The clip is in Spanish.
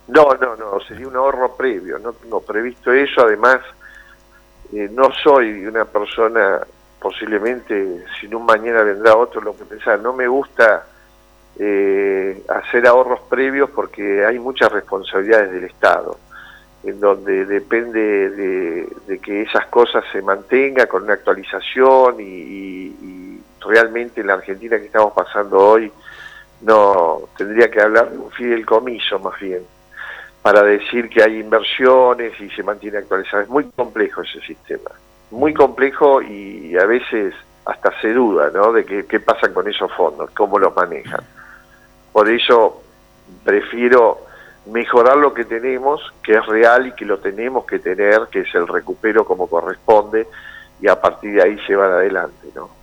No, sería un ahorro previo, no tengo previsto eso, además no soy una persona, posiblemente si no mañana vendrá otro lo que pensar, no me gusta hacer ahorros previos porque hay muchas responsabilidades del Estado, en donde depende de que esas cosas se mantengan con una actualización y realmente en la Argentina que estamos pasando hoy no tendría que hablar de un fideicomiso más bien para decir que hay inversiones y se mantiene actualizado. Es muy complejo ese sistema, muy complejo y a veces hasta se duda, ¿no?, de qué pasa con esos fondos, cómo los manejan. Por eso prefiero mejorar lo que tenemos, que es real y que lo tenemos que tener, que es el recupero como corresponde, y a partir de ahí llevar adelante, ¿no?